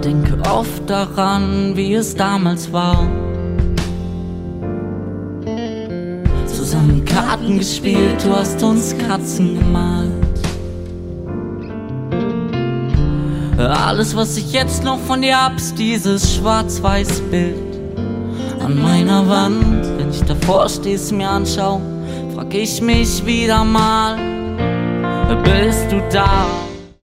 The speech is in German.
Denke oft daran, wie es damals war. Zusammen Karten gespielt, du hast uns Katzen gemalt. Alles, was ich jetzt noch von dir hab, ist dieses Schwarz-Weiß-Bild an meiner Wand. Wenn ich davor steh's mir anschau, frag ich mich wieder mal, bist du da?